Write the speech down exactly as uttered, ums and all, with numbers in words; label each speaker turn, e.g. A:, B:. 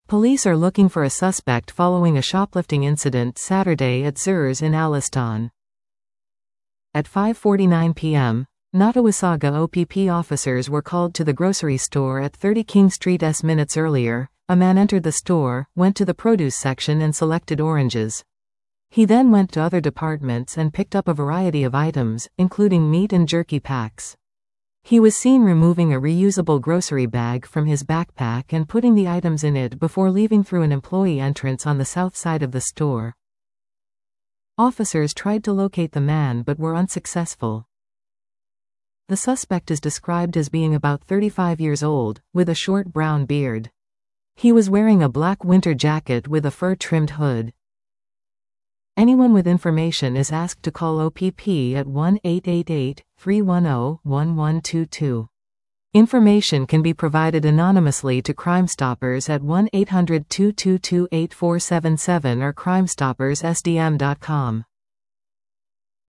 A: Police are looking for a suspect following a shoplifting incident Saturday at Zurs in Alistan. At five forty-nine p m, Nottawasaga O P P officers were called to the grocery store at thirty King Street. S minutes earlier, a man entered the store, went to the produce section and selected oranges. He then went to other departments and picked up a variety of items, including meat and jerky packs. He was seen removing a reusable grocery bag from his backpack and putting the items in it before leaving through an employee entrance on the south side of the store. Officers tried to locate the man but were unsuccessful. The suspect is described as being about thirty-five years old, with a short brown beard. He was wearing a black winter jacket with a fur-trimmed hood. Anyone with information is asked to call O P P at one eight eight eight, three one zero, one one two two. Information can be provided anonymously to Crime Stoppers at one eight hundred, two two two, eight four seven seven or crime stoppers s d m dot com.